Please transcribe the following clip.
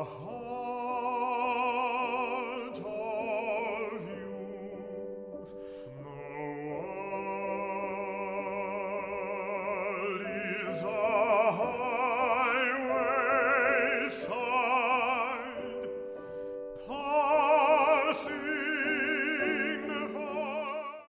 heart of youth. The world is a highway.